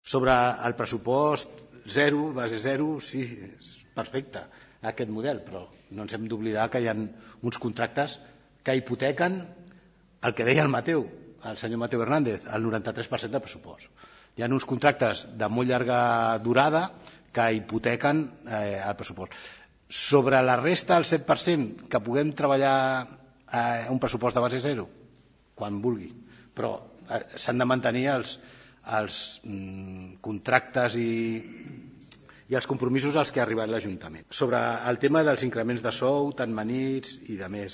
Sobre el pressupost zero, base zero, sí, és perfecte aquest model, però no ens hem d'oblidar que hi ha uns contractes que hipotequen el que deia el senyor Mateu Hernández, el 93% del pressupost. Hi ha uns contractes de molt llarga durada que hipotequen el pressupost. Sobre la resta, el 7%, que puguem treballar un pressupost de base zero, quan vulgui, però s'han de mantenir els contractes i els compromisos als que ha arribat l'Ajuntament. Sobre el tema dels increments de sou, tan manits i de més,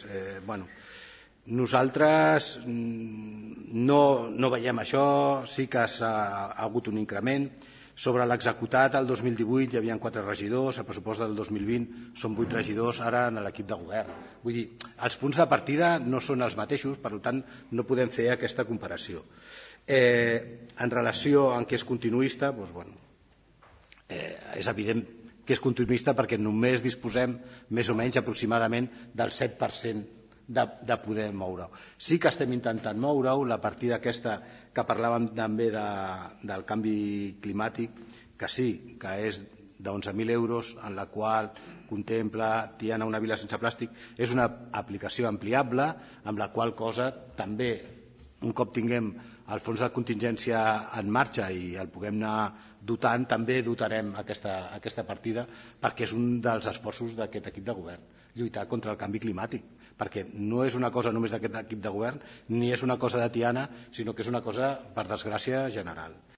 nosaltres no veiem això, sí que ha hagut un increment. Sobre l'executat, el 2018 hi havia 4 regidors, el pressupost del 2020 són 8 regidors ara en l'equip de govern. Vull dir, els punts de partida no són els mateixos, per tant no podem fer aquesta comparació. En relació amb què és continuista, és evident que és continuista perquè només disposem més o menys aproximadament del 7% de poder moure-ho. Sí que estem intentant moure-ho, la partida aquesta que parlàvem també del canvi climàtic, que sí, que és de 11.000 euros, en la qual contempla Tiana, una vila sense plàstic, és una aplicació ampliable, amb la qual cosa també, un cop tinguem el fons de contingència en marxa i el puguem anar dotant, també dotarem aquesta partida perquè és un dels esforços d'aquest equip de govern, lluitar contra el canvi climàtic, perquè no és una cosa només d'aquest equip de govern ni és una cosa de Tiana, sinó que és una cosa, per desgràcia, general.